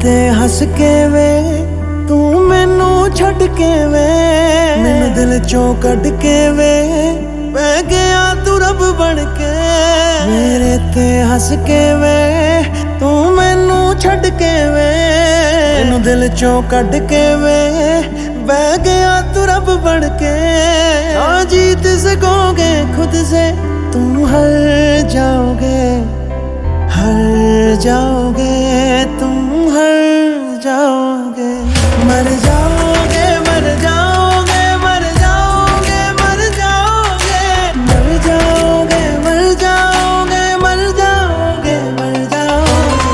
ते हस के वे तू मैनू छड़ के वे, मैनू दिल चों कढ़ के वे बह गया तू रब बन के। मेरे ते हस के वे तू मैनू छड़ के वे, मैनू दिल चों कढ़ के वे बह गया तू रब बन के। ना जीत सकोगे खुद से तुम हार जाओगे, हार जाओगे तुम हार जाओगे। मर जाओगे मर जाओगे मर जाओगे मर जाओगे मर जाओगे मर जाओगे मर जाओगे मर जाओगे।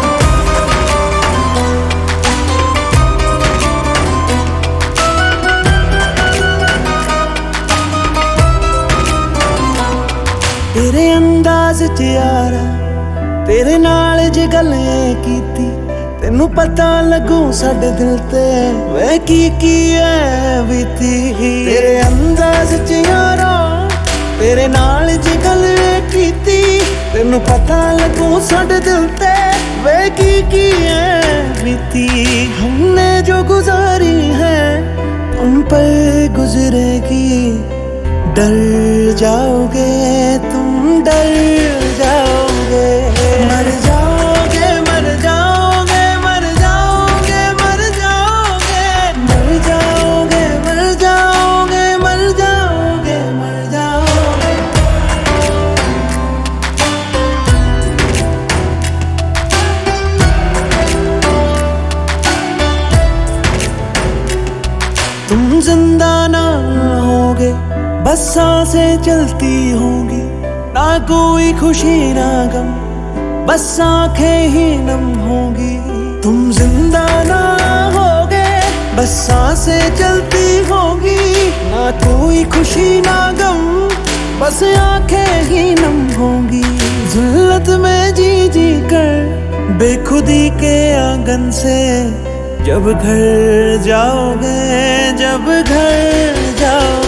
तेरे अंदाज च यारा तेरे नाल जे गल कीती तेनू पता लगू साडे दिल ते वे की है बीती। तेरे अंदाज च यारा तेरे नाल जे गल कीती तेनू पता लगू साडे दिल ते वे की है बीती। हमने जो गुजारी है तुम पर गुजरेगी, डर जाओगे तुम डर जाओगे। मर जाओगे मर जाओगे मर जाओगे मर जाओगे मर जाओगे मर जाओगे मर जाओगे मर जाओगे। तुम जिंदा ना होगे बस सांसें चलती होंगी, ना कोई खुशी ना गम बस आंखें ही नम होंगी। तुम जिंदा ना होगे बस सांसें चलती होंगी, ना कोई खुशी ना गम बस आंखें ही नम होंगी। जिल्लत में जी जी कर बेखुदी के आंगन से जब घर जाओगे, जब घर जाओगे।